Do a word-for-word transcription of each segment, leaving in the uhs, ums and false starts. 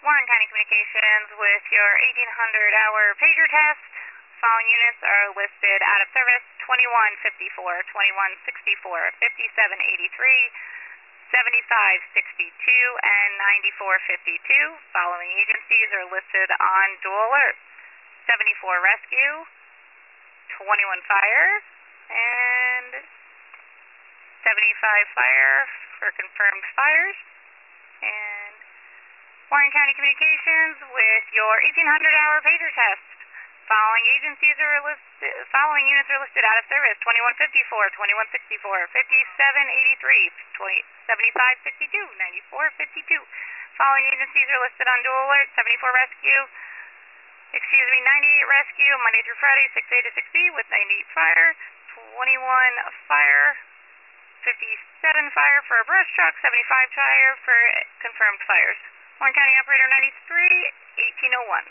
Warren County Communications with your eighteen hundred hour pager test. Following units are listed out of service: twenty-one fifty-four, twenty-one sixty-four, fifty-seven eighty-three, seventy-five sixty-two, and ninety-four fifty-two. Following agencies are listed on dual alert: seventy-four rescue, twenty-one fire, and seventy-five fire for confirmed fires. And Warren County Communications with your eighteen hundred hour pager test. Following agencies are listed, following units are listed out of service: twenty-one fifty-four, twenty-one sixty-four, fifty-seven eighty-three, seventy-five sixty-two, ninety-four fifty-two. Following agencies are listed on dual alert: seventy-four rescue, excuse me, ninety-eight rescue, Monday through Friday, six A to six B with ninety-eight fire, twenty-one fire, fifty-seven fire for a brush truck, seventy-five fire for confirmed fires. Warren County Operator ninety-three, eighteen oh one.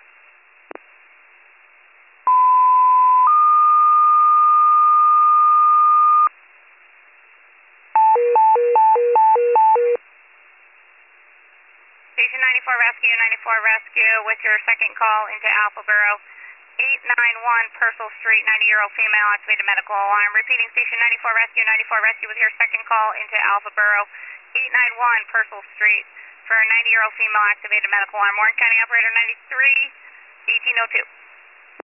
Station ninety-four Rescue, ninety-four Rescue with your second call into Alpha Borough. eight nine one Purcell Street, ninety-year-old female, activated medical alarm. Repeating, Station ninety-four Rescue, ninety-four Rescue with your second call into Alpha Borough. eight nine one Purcell Street for a ninety-year-old female, activated medical alarm. Warren County Operator ninety-three, eighteen oh two.